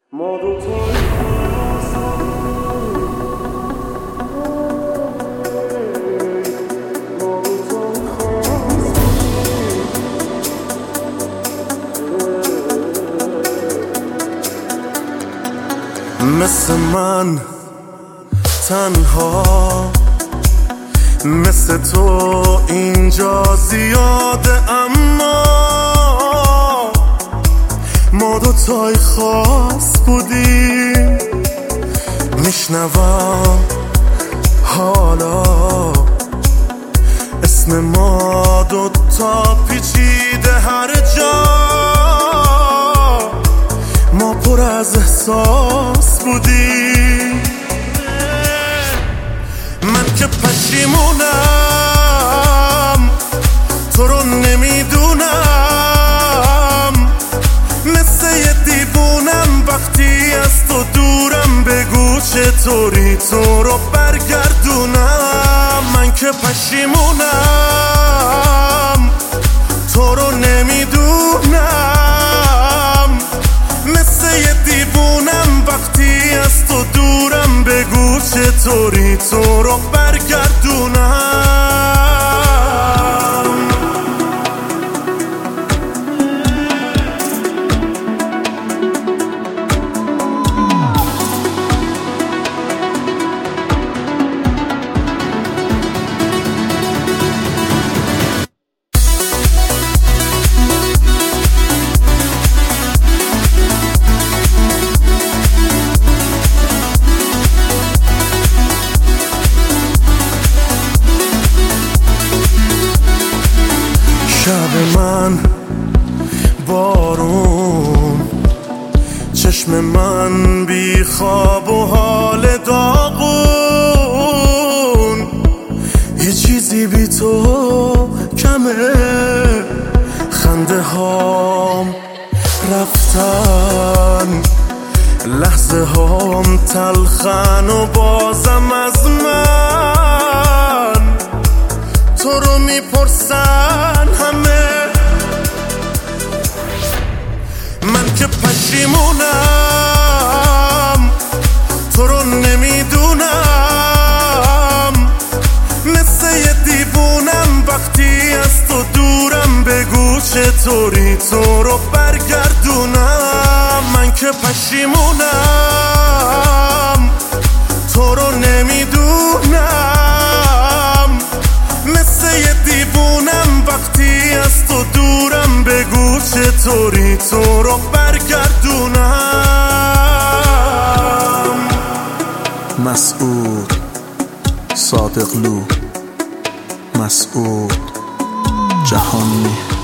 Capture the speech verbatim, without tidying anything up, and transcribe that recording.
ما دو تا مثل من تنها، مثل تو اینجا زیاده، اما ما دوتای خاص بودیم. میشنوم حالا اسم ما دوتا پیچیده هر جا، ما پر از احساس بودیم. من که پشیمونم تو رو نمیدونم، مثل یه دیوونم وقتی از تو دورم، بگو چطوری تو رو برگردونم. من که پشیمونم تو رو نمیدونم، مثل یه دیوونم وقتی از تو دورم، بگو چطوری تو رو برگردونم. شب من بارون، چشم من بی خواب و حال داغون، یه چیزی بی تو کمه، خنده هام رفتن، لحظه هام تلخن و بازم از من تو رو میپرسن همه. من که پشیمونم تو رو نمیدونم، مثل یه دیوونم وقتی از تو دورم، بگو چطوری تو رو برگردونم. من که پشیمونم تو رو نمیدونم، مثل یه دیوونم وقتی از تو دورم، بگو چطوری تو رو برگردونم. مسعود صادقلو، مسعود جهانی.